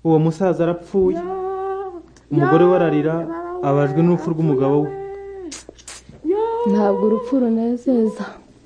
uwo musaza arapfuye, umugore we ararira abajwe n'urupfu rw'umugabo we. ntabwo urupfu runezeza.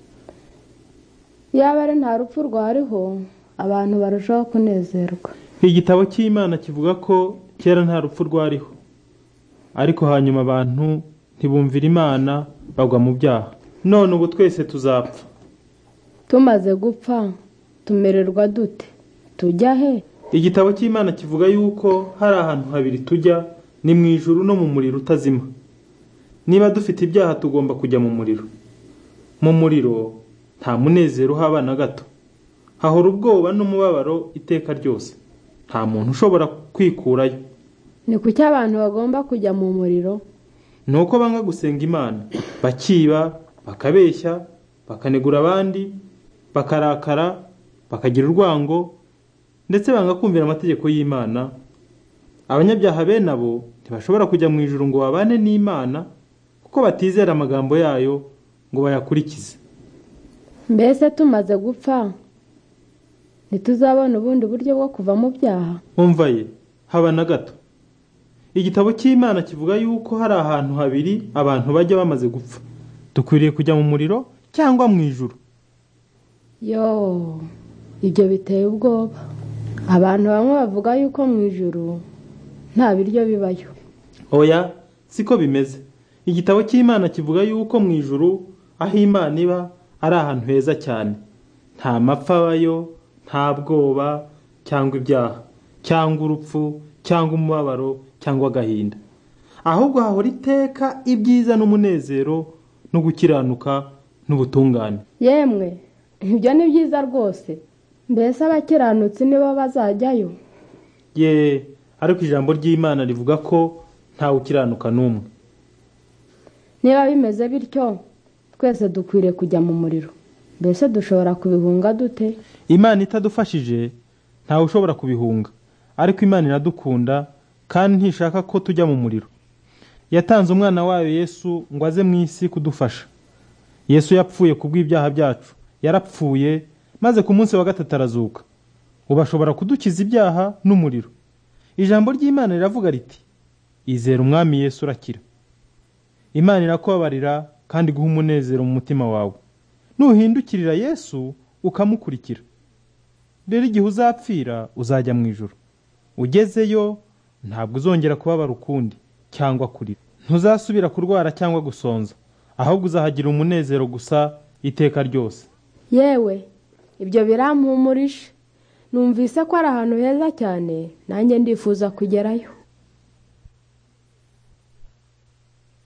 yaba ari nta rupfu rwariho abantu barushaho kunezerwa. Igitabo cy'Imana kivuga ko kera nta rupfu rwariho, ariko hanyuma abantu ntibumvira Imana bagwa mu byaha. None ubu twese tuzapfa. tumaze gupfa tumererwa dute? tujya he? Igitabo cy'Imana kivuga yuko hari ahantu habiri tujya, ni mu ijuru no mu muriro utazima. Niba dufite ibyaha tugomba kujya mu muriro. Mu muriro nta munezero uhaba na gato, hahora ubwoba n'umubabaro iteka ryose. Nta muntu ushobora kwikurayo. ni kuki abantu bagomba kujya mu muriro? Ni uko banga gusenga Imana, bakiba, bakabeshya, bakanegura abandi, bakarakara, bakagira urwango, ndetse banga kumvira amategeko y'Imana. Abanyabyaha bene abo ntibashobora kujya mu ijuru ngo babane n'Imana, kuko batizera amagambo yayo ngo bayakurikize. mbese tumaze gupfa ntituzabona ubundi buryo bwo kuva mu byaha? Umva ye, haba na gato. Igitabo cy'Imana kivuga yuko hari ahantu habiri abantu bajya bamaze gupfa. Dukwiriye kujya mu muriro cyangwa mu ijuru. yo ibyo biteye ubwoba. abantu bamwe bavuga yuko mu ijuru nta biryo bibayo. Oya, siko bimeze. Igitabo cy'Imana kivuga yuko mu ijuru aho Imana iba ari ahantu heza cyane. Nta mapfa abayo, nta bwoba cyangwa ibyaha, cyangwa urupfu, cyangwa umubabaro, cyangwa agahinda. Ahubwo hahora iteka ibyiza n'umunezero no gukiranuka n'ubutungane. yemwe ibyo ni byiza rwose. mbese abakiranutsi nibo bazajyayo? Ariko ijambo ry'Imana rivuga ko ntawe ukiranuka n'umwe. niba bimeze bityo twese dukwiriye kujya mu muriro. mbese dushobora kubihunga dute? Imana itadufashije ntawe ushobora kubihunga, ariko Imana iradukunda kandi ntishaka ko tujya mu muriro. Yatanze umwana wayo Yesu ngo aze mu isi kudufasha. Yesu yapfuye kubw'ibyaha byacu, yarapfuye maze ku munsi wa gatatu arazuka. Ubu ashobora kudukiza ibyaha n'umuriro. Ijambo ry'Imana riravuga riti, izera umwami Yesu urakira. Imana irakubabarira kandi guha umunezero mu mutima wawe. Nuhindukirira Yesu ukamukurikira, rero igihe uzapfira uzajya mu ijuru. Ugezeyo ntabwo uzongera kubabara ukundi cyangwa kurira. Ntuzasubira kurwara cyangwa gusonza, ahubwo uzahagira umunezero gusa iteka ryose. yewe ibyo birampumurisha. numvise ko ari ahantu heza cyane, nanjye ndifuza kugerayo.